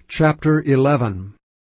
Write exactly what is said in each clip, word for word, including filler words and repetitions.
Chapter eleven.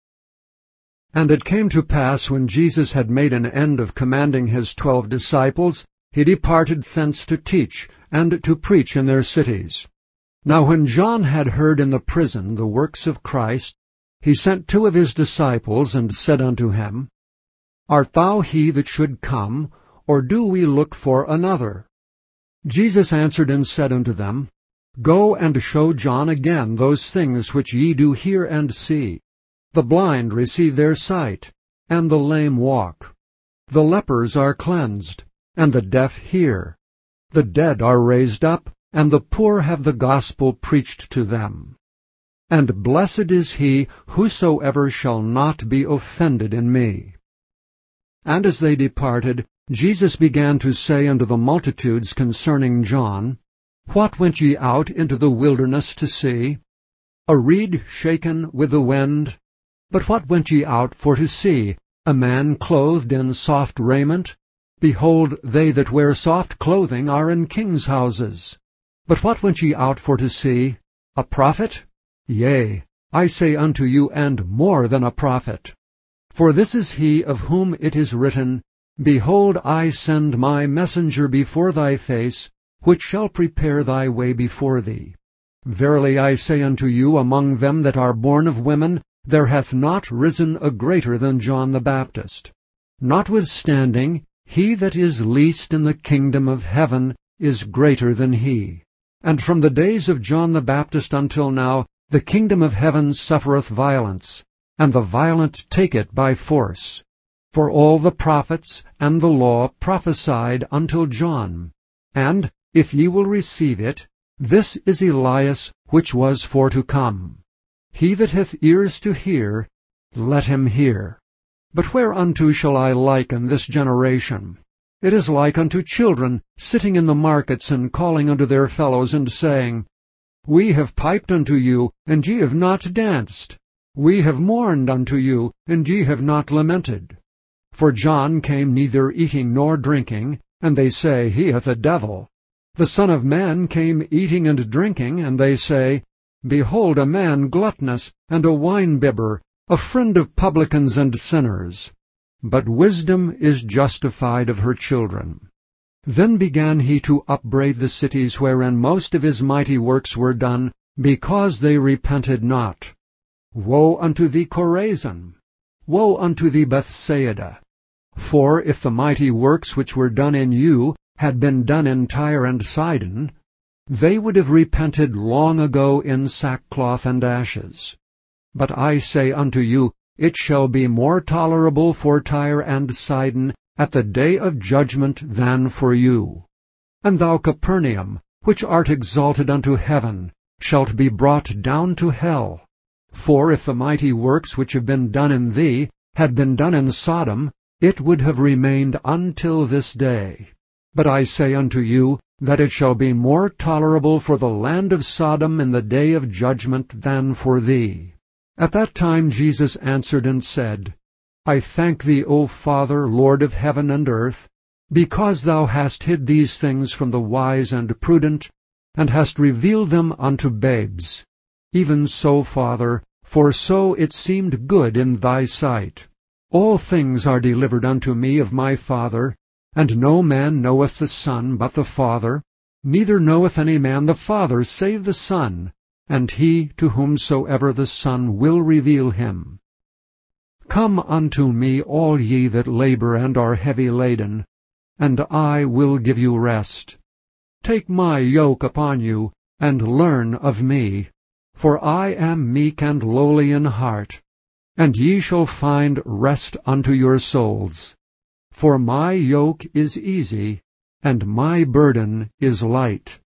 And it came to pass, when Jesus had made an end of commanding his twelve disciples, he departed thence to teach, and to preach in their cities. Now when John had heard in the prison the works of Christ, he sent two of his disciples, and said unto him, Art thou he that should come, or do we look for another? Jesus answered and said unto them, Go and show John again those things which ye do hear and see. The blind receive their sight, and the lame walk. The lepers are cleansed, and the deaf hear. The dead are raised up, and the poor have the gospel preached to them. And blessed is he whosoever shall not be offended in me. And as they departed, Jesus began to say unto the multitudes concerning John, What went ye out into the wilderness to see? A reed shaken with the wind? But what went ye out for to see? A man clothed in soft raiment? Behold, they that wear soft clothing are in kings' houses. But what went ye out for to see? A prophet? Yea, I say unto you, and more than a prophet. For this is he of whom it is written, Behold, I send my messenger before thy face, which shall prepare thy way before thee. Verily I say unto you, among them that are born of women, there hath not risen a greater than John the Baptist. Notwithstanding, he that is least in the kingdom of heaven is greater than he. And from the days of John the Baptist until now, the kingdom of heaven suffereth violence, and the violent take it by force. For all the prophets and the law prophesied until John. And, if ye will receive it, this is Elias which was for to come. He that hath ears to hear, let him hear. But whereunto shall I liken this generation? It is like unto children sitting in the markets, and calling unto their fellows, and saying, We have piped unto you, and ye have not danced. We have mourned unto you, and ye have not lamented. For John came neither eating nor drinking, and they say, He hath a devil. The Son of Man came eating and drinking, and they say, Behold a man gluttonous, and a winebibber, a friend of publicans and sinners. But wisdom is justified of her children. Then began he to upbraid the cities wherein most of his mighty works were done, because they repented not. Woe unto thee, Chorazin! Woe unto thee, Bethsaida! For if the mighty works which were done in you had been done in Tyre and Sidon, they would have repented long ago in sackcloth and ashes. But I say unto you, it shall be more tolerable for Tyre and Sidon at the day of judgment than for you. And thou, Capernaum, which art exalted unto heaven, shalt be brought down to hell. For if the mighty works which have been done in thee had been done in Sodom, it would have remained until this day. But I say unto you, that it shall be more tolerable for the land of Sodom in the day of judgment than for thee. At that time Jesus answered and said, I thank thee, O Father, Lord of heaven and earth, because thou hast hid these things from the wise and prudent, and hast revealed them unto babes. Even so, Father, for so it seemed good in thy sight. All things are delivered unto me of my Father, and no man knoweth the Son but the Father, neither knoweth any man the Father save the Son, and he to whomsoever the Son will reveal him. Come unto me, all ye that labor and are heavy laden, and I will give you rest. Take my yoke upon you, and learn of me, for I am meek and lowly in heart, and ye shall find rest unto your souls. For my yoke is easy, and my burden is light.